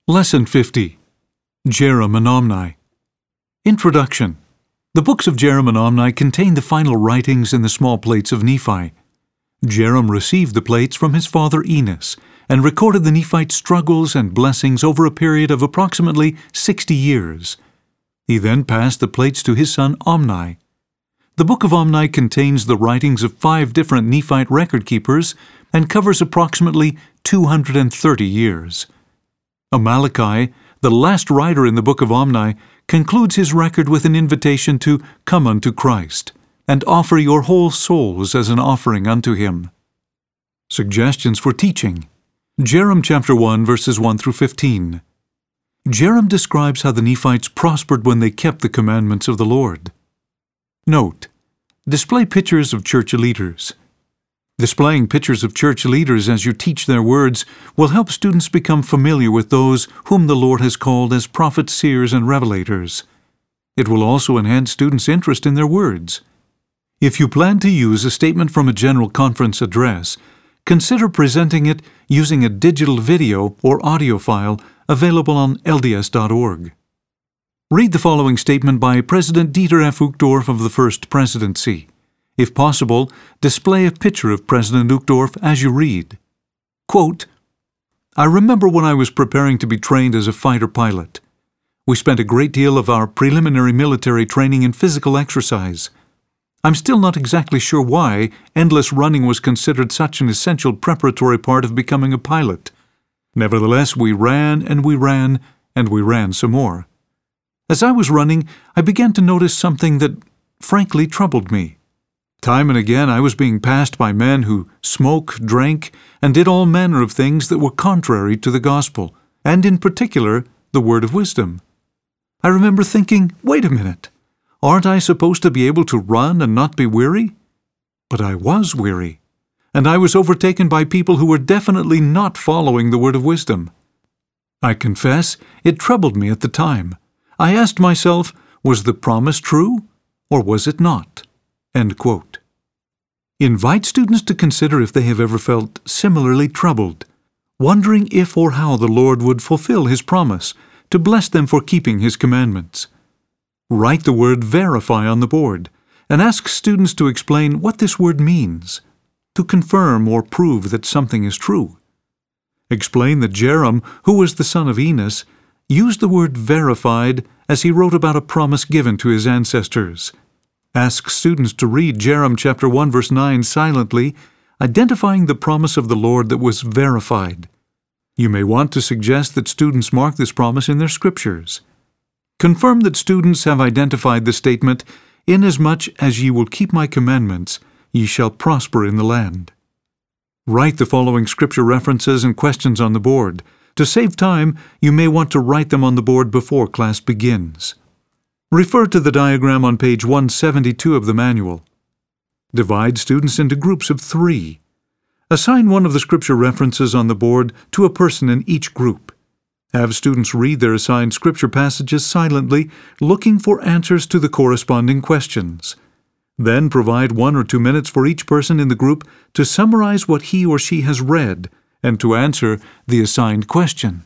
Lesson 50. Jarom and Omni. Introduction. The books of Jarom and Omni contain the final writings in the small plates of Nephi. Jarom received the plates from his father Enos and recorded the Nephite struggles and blessings over a period of approximately 60 years. He then passed the plates to his son Omni. The book of Omni contains the writings of 5 different Nephite record keepers and covers approximately 230 years. Amaleki, the last writer in the book of Omni, concludes his record with an invitation to come unto Christ and offer your whole souls as an offering unto him. Suggestions for teaching. Jarom chapter 1 verses 1 through 15. Jarom describes how the Nephites prospered when they kept the commandments of the Lord. Note: display pictures of church leaders. Displaying pictures of church leaders as you teach their words will help students become familiar with those whom the Lord has called as prophets, seers, and revelators. It will also enhance students' interest in their words. If you plan to use a statement from a general conference address, consider presenting it using a digital video or audio file available on LDS.org. Read the following statement by President Dieter F. Uchtdorf of the First Presidency. If possible, display a picture of President Uchtdorf as you read. Quote, I remember when I was preparing to be trained as a fighter pilot. We spent a great deal of our preliminary military training in physical exercise. I'm still not exactly sure why endless running was considered such an essential preparatory part of becoming a pilot. Nevertheless, we ran and we ran and we ran some more. As I was running, I began to notice something that frankly troubled me. Time and again I was being passed by men who smoked, drank, and did all manner of things that were contrary to the gospel, and in particular, the word of wisdom. I remember thinking, wait a minute, aren't I supposed to be able to run and not be weary? But I was weary, and I was overtaken by people who were definitely not following the word of wisdom. I confess, it troubled me at the time. I asked myself, was the promise true, or was it not? End quote. Invite students to consider if they have ever felt similarly troubled, wondering if or how the Lord would fulfill His promise to bless them for keeping His commandments. Write the word verify on the board and ask students to explain what this word means, to confirm or prove that something is true. Explain that Jarom, who was the son of Enos, used the word verified as he wrote about a promise given to his ancestors. Ask students to read Jarom chapter 1 verse 9 silently, identifying the promise of the Lord that was verified. You may want to suggest that students mark this promise in their scriptures. Confirm that students have identified the statement, "Inasmuch as ye will keep my commandments, ye shall prosper in the land." Write the following scripture references and questions on the board. To save time, you may want to write them on the board before class begins. Refer to the diagram on page 172 of the manual. Divide students into groups of 3. Assign one of the scripture references on the board to a person in each group. Have students read their assigned scripture passages silently, looking for answers to the corresponding questions. Then provide 1 or 2 minutes for each person in the group to summarize what he or she has read and to answer the assigned question.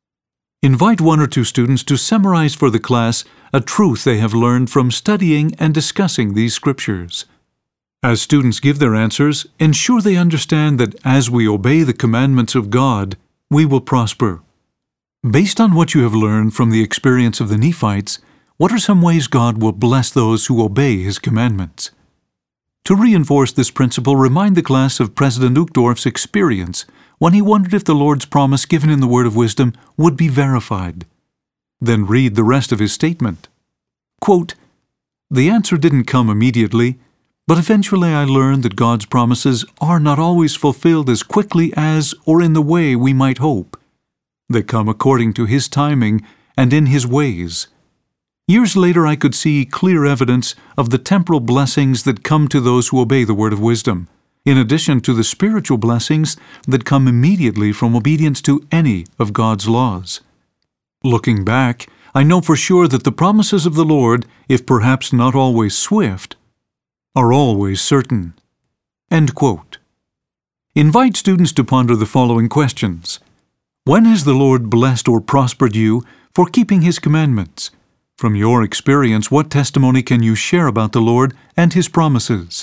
Invite 1 or 2 students to summarize for the class a truth they have learned from studying and discussing these scriptures. As students give their answers, ensure they understand that as we obey the commandments of God, we will prosper. Based on what you have learned from the experience of the Nephites, what are some ways God will bless those who obey His commandments? To reinforce this principle, remind the class of President Uchtdorf's experience when he wondered if the Lord's promise given in the word of wisdom would be verified. Then read the rest of his statement. Quote, the answer didn't come immediately, but eventually I learned that God's promises are not always fulfilled as quickly as or in the way we might hope. They come according to His timing and in His ways. Years later I could see clear evidence of the temporal blessings that come to those who obey the word of wisdom, in addition to the spiritual blessings that come immediately from obedience to any of God's laws. Looking back, I know for sure that the promises of the Lord, if perhaps not always swift, are always certain. End quote. Invite students to ponder the following questions. When has the Lord blessed or prospered you for keeping His commandments? From your experience, what testimony can you share about the Lord and His promises?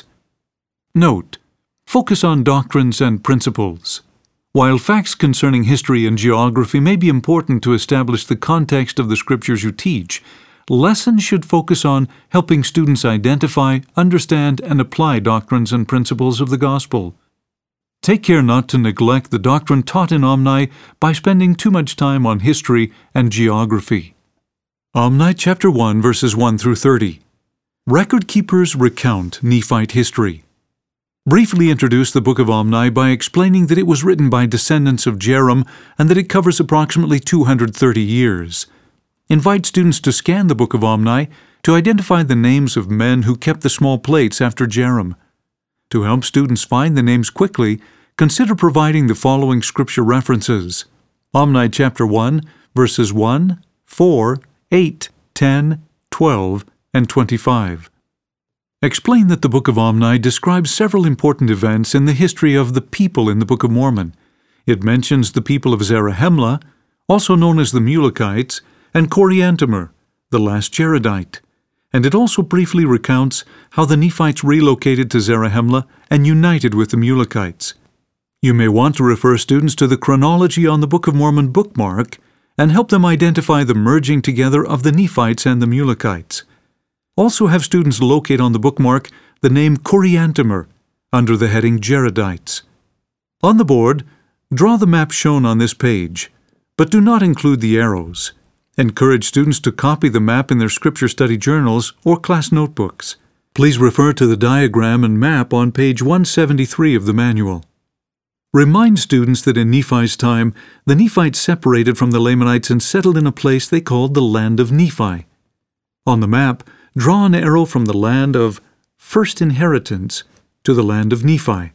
Note: focus on doctrines and principles. While facts concerning history and geography may be important to establish the context of the scriptures you teach, lessons should focus on helping students identify, understand, and apply doctrines and principles of the gospel. Take care not to neglect the doctrine taught in Omni by spending too much time on history and geography. Omni chapter 1, verses 1 through 30. Record keepers recount Nephite history. Briefly introduce the book of Omni by explaining that it was written by descendants of Jerem and that it covers approximately 230 years. Invite students to scan the book of Omni to identify the names of men who kept the small plates after Jerem. To help students find the names quickly, consider providing the following scripture references: Omni chapter 1, verses 1, 4, 8, 10, 12, and 25. Explain that the Book of Omni describes several important events in the history of the people in the Book of Mormon. It mentions the people of Zarahemla, also known as the Mulekites, and Coriantumr, the last Jaredite. And it also briefly recounts how the Nephites relocated to Zarahemla and united with the Mulekites. You may want to refer students to the chronology on the Book of Mormon bookmark and help them identify the merging together of the Nephites and the Mulekites. Also have students locate on the bookmark the name Coriantumr under the heading Jaredites. On the board, draw the map shown on this page, but do not include the arrows. Encourage students to copy the map in their scripture study journals or class notebooks. Please refer to the diagram and map on page 173 of the manual. Remind students that in Nephi's time, the Nephites separated from the Lamanites and settled in a place they called the land of Nephi. On the map, draw an arrow from the land of first inheritance to the land of Nephi.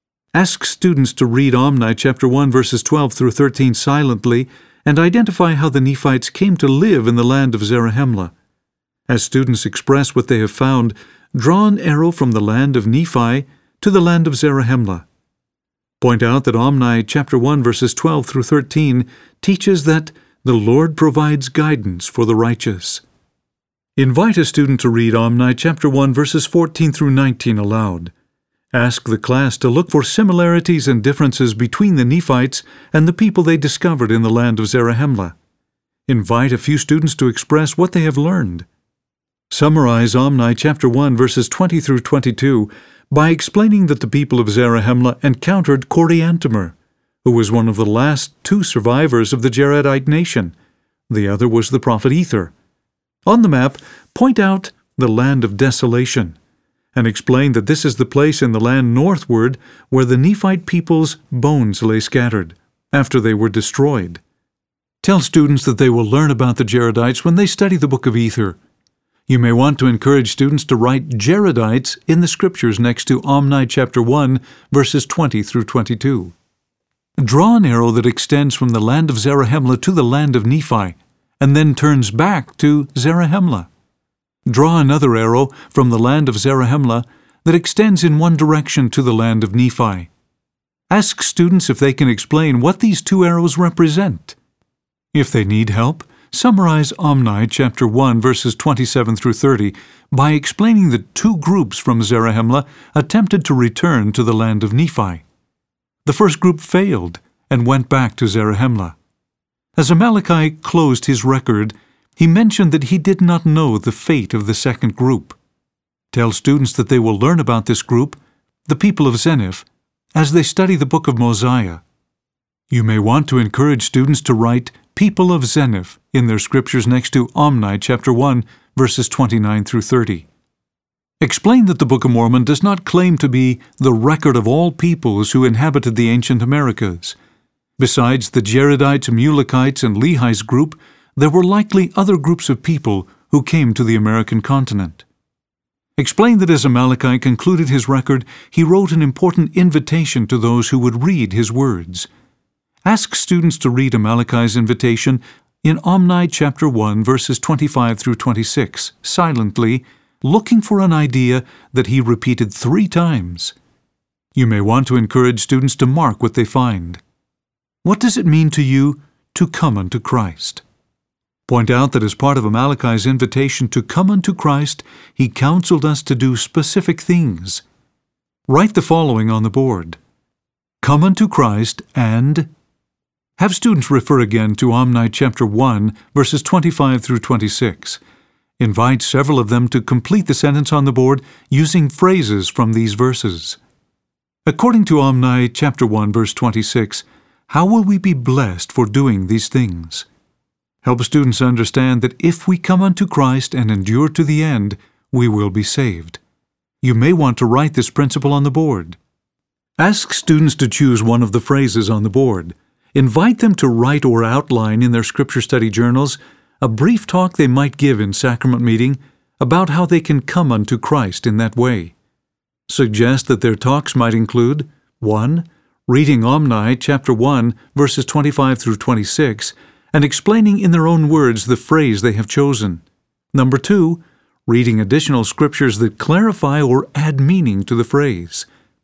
Ask students to read Omni chapter 1 verses 12 through 13 silently and identify how the Nephites came to live in the land of Zarahemla. As students express what they have found, draw an arrow from the land of Nephi to the land of Zarahemla. Point out that Omni chapter 1 verses 12 through 13 teaches that the Lord provides guidance for the righteous. Invite a student to read Omni chapter 1 verses 14 through 19 aloud. Ask the class to look for similarities and differences between the Nephites and the people they discovered in the land of Zarahemla. Invite a few students to express what they have learned. Summarize Omni chapter 1 verses 20 through 22 by explaining that the people of Zarahemla encountered Coriantumr, who was one of the last two survivors of the Jaredite nation. The other was the prophet Ether. On the map, point out the land of desolation, and explain that this is the place in the land northward where the Nephite people's bones lay scattered, after they were destroyed. Tell students that they will learn about the Jaredites when they study the book of Ether. You may want to encourage students to write Jaredites in the scriptures next to Omni chapter 1, verses 20 through 22. Draw an arrow that extends from the land of Zarahemla to the land of Nephi, and then turns back to Zarahemla. Draw another arrow from the land of Zarahemla that extends in one direction to the land of Nephi. Ask students if they can explain what these two arrows represent. If they need help, summarize Omni chapter 1 verses 27 through 30 by explaining that two groups from Zarahemla attempted to return to the land of Nephi. The first group failed and went back to Zarahemla. As Amaleki closed his record, he mentioned that he did not know the fate of the second group. Tell students that they will learn about this group, the people of Zeniff, as they study the book of Mosiah. You may want to encourage students to write people of Zeniff in their scriptures next to Omni chapter 1, verses 29 through 30. Explain that the Book of Mormon does not claim to be the record of all peoples who inhabited the ancient Americas. Besides the Jaredites, Mulekites, and Lehi's group, there were likely other groups of people who came to the American continent. Explain that as Amaleki concluded his record, he wrote an important invitation to those who would read his words. Ask students to read Amaleki's invitation in Omni chapter 1, verses 25 through 26, silently, looking for an idea that he repeated 3 times. You may want to encourage students to mark what they find. What does it mean to you to come unto Christ? Point out that as part of Amalekai's invitation to come unto Christ, he counseled us to do specific things. Write the following on the board. Come unto Christ and... Have students refer again to Omni chapter 1, verses 25 through 26. Invite several of them to complete the sentence on the board using phrases from these verses. According to Omni chapter 1, verse 26, how will we be blessed for doing these things? Help students understand that if we come unto Christ and endure to the end, we will be saved. You may want to write this principle on the board. Ask students to choose one of the phrases on the board. Invite them to write or outline in their scripture study journals a brief talk they might give in sacrament meeting about how they can come unto Christ in that way. Suggest that their talks might include 1. Reading Omni chapter 1, verses 25 through 26, and explaining in their own words the phrase they have chosen. 2. Reading additional scriptures that clarify or add meaning to the phrase.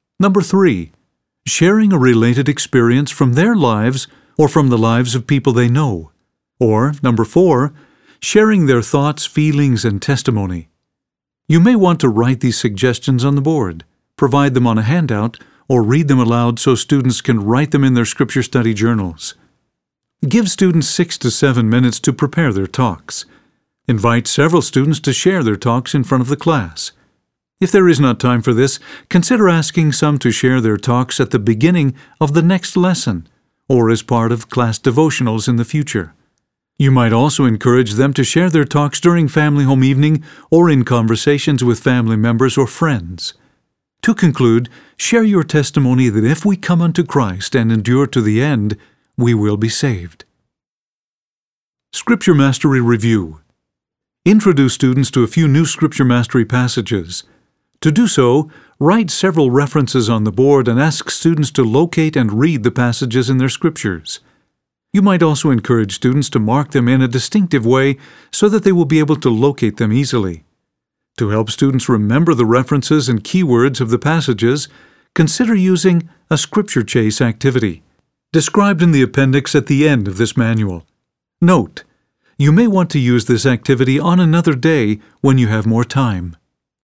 3. Sharing a related experience from their lives or from the lives of people they know. Or 4. Sharing their thoughts, feelings, and testimony. You may want to write these suggestions on the board, provide them on a handout, or read them aloud so students can write them in their scripture study journals. Give students 6 to 7 minutes to prepare their talks. Invite several students to share their talks in front of the class. If there is not time for this, consider asking some to share their talks at the beginning of the next lesson, or as part of class devotionals in the future. You might also encourage them to share their talks during family home evening or in conversations with family members or friends. To conclude, share your testimony that if we come unto Christ and endure to the end, we will be saved. Scripture Mastery Review. Introduce students to a few new Scripture Mastery passages. To do so, write several references on the board and ask students to locate and read the passages in their scriptures. You might also encourage students to mark them in a distinctive way so that they will be able to locate them easily. To help students remember the references and keywords of the passages, consider using a Scripture Chase activity, described in the appendix at the end of this manual. Note: you may want to use this activity on another day when you have more time.